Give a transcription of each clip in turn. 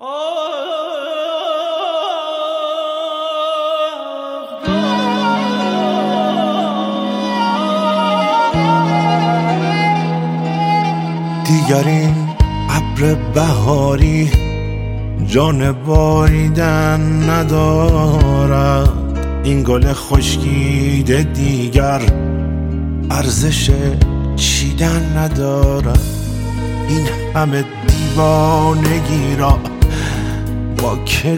دیگر این ابر بهاری جان باریدن ندارد، این گل خشکیده دیگر ارزش چیدن ندارد. این همه دیوانگی را با که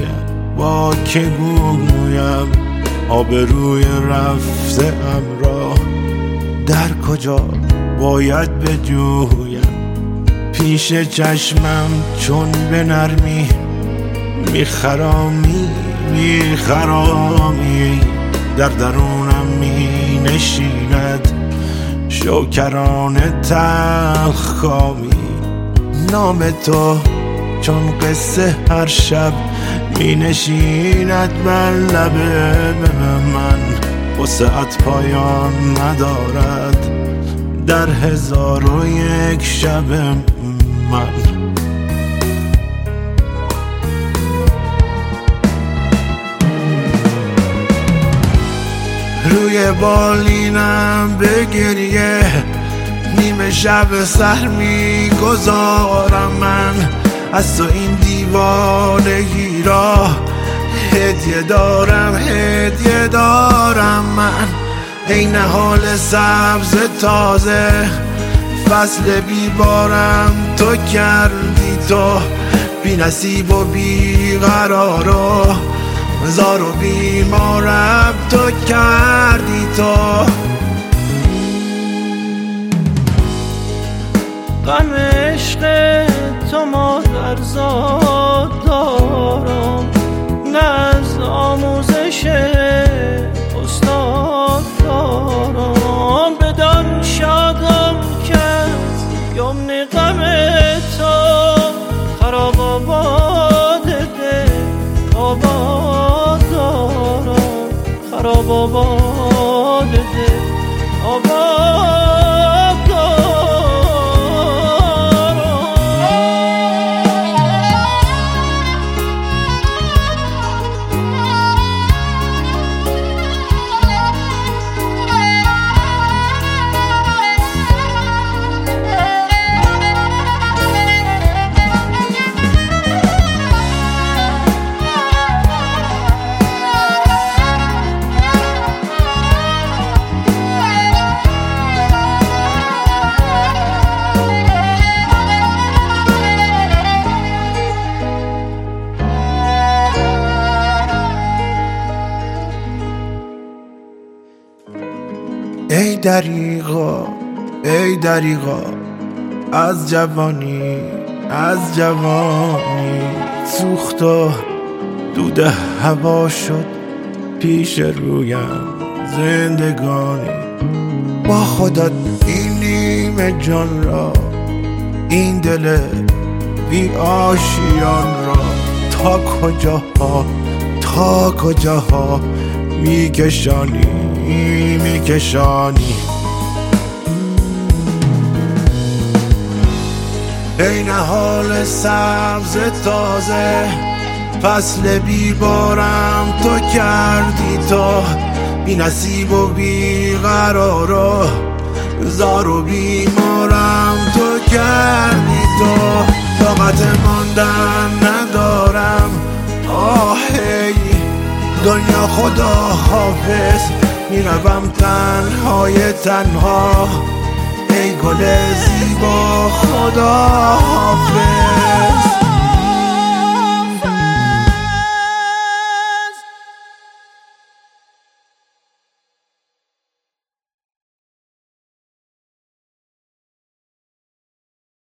گویم آبروی رفته ام را در کجا باید بجویم؟ پیش چشمم چون به نرمی میخرامی در درونم می نشیند شوکرانه تلخ کامی. نام تو چون قصه هر شب می نشیند بر لب من، وسعت پایان ندارد در 1001 شب من. روی بالینم به گریه نیمه شب سر می گذارم من، از تو این دیوانگی را هدیه دارم من. ای نهال سبز تازه فصل بیبارم تو کردی، تو بی نصیب و بی قرار و زار و بیمارم تو کردی. تو غم عشق تو مادرزاد دارم، نه از آموزش استاد دارم. بدان شادم که از یمن غم تو خراب آباد دل آباد دارم، خراب آباد دل آباد. ای دریغا از جوانی سوخت و دود هوا شد پیش رویم زندگانی. با خودت این نیمه جان را، این دل بی آشیان را تا کجاها میکشانی. ای نهال سبز تازه فصل بیبارم تو کردی، تو بی نصیب و بی قرار و زار و بیمارم تو کردی. تو طاقت ماندن ندارم، آهی دنیا خدا حافظ، میروم تنها ای گل زیبا خدا حافظ.